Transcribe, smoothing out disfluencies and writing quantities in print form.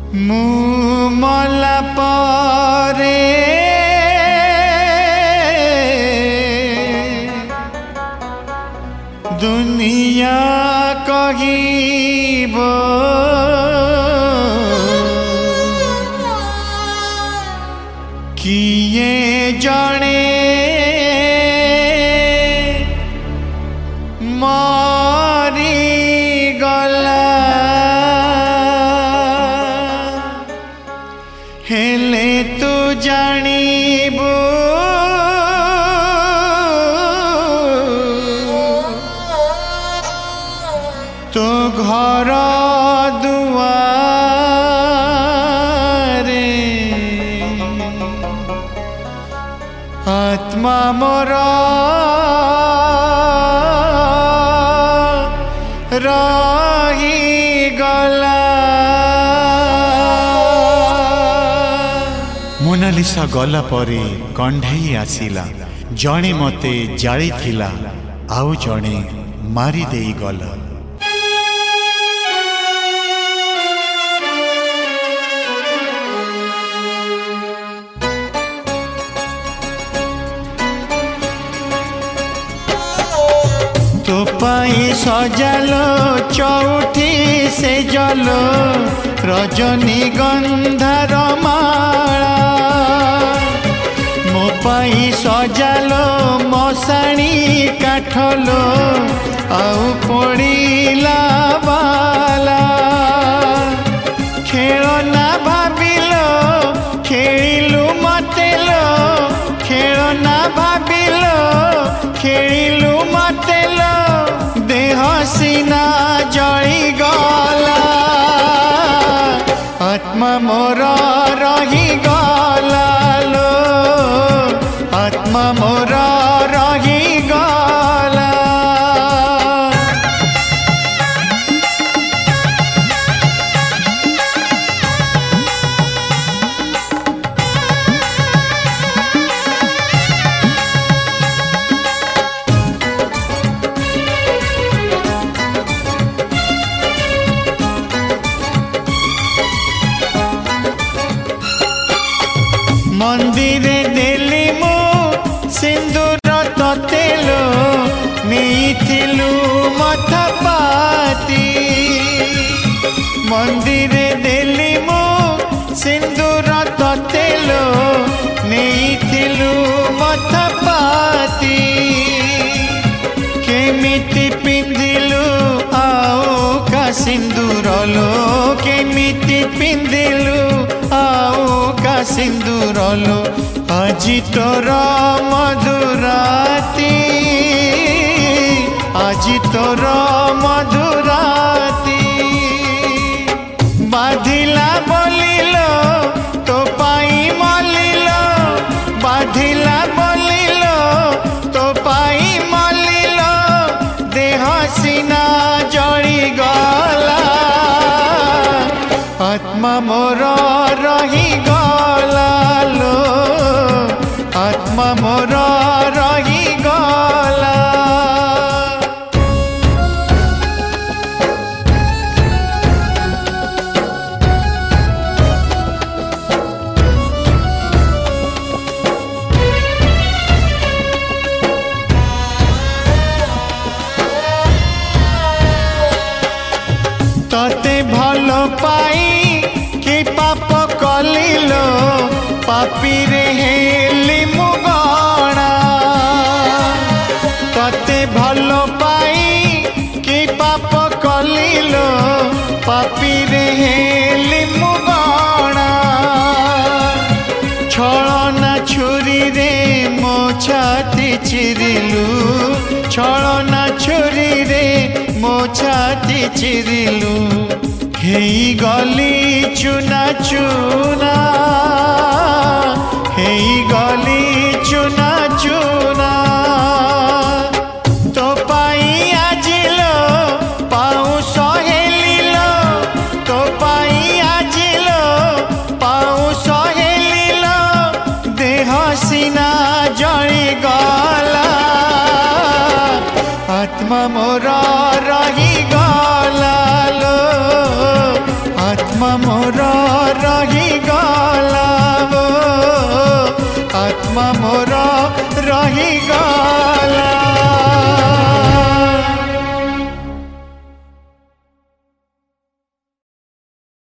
मु मला परे दुनिया कहिबो किए जाने मारी गला हेले तू जानिबो तो घर दुआरे आत्मा मोर रही गला। मोनालिसा गला परे कंढाई आसिला जणे मते जाली थिला आउ जणे मारी देई गला। तो पाई सजालो चौठी से जलो रजनी गंधार माला मो पाई सजालो मशाणी काठलो आउ पड़ीला बाला खेलना भाविलो खेलु मतेलो खेलना भाविलो खेलु मतेलो देह सीना जली गला आत्मा मोर रही गला लो आत्मा मोर रही गला। मंदिरे देली मु सिंदूर ततेलो नीथिलु मथा पाती मंदिरे देली मु सिंदूर ततेलो नीथिलु मथा पाती केमिति पिंधिलु आओ का सिंदूर लो केमिति पिंधिलु आओ का सिंदूर लो आजी तोर मधुराती आजी तोर मधुराती बाधिला बोलिलो तो पाई मलिलो बाधिला बोलिलो तो पाई मलिलो देह सीना जली गला आत्मा मोर रही गला लो आत्मा मोर रही गला। तते भल पाई कि पाप कलिलो पापी रे हेली मुगणा तते भल पाई कि पाप कलिलो पापी रे हेली मुगणा छलना छुरी रे मो छाती चिरिलु छलना छुरी रे मो छाती चिरिलु हेई गली चुना चुना हेई गली चुना चुना तो पाई आजिलो पाऊ सहेलिलो तो पाई आजिलो पाऊ सहेलिलो देह सीना जली गला आत्मा मोर रही गला लो आत्मा मोर ରହିଗଲା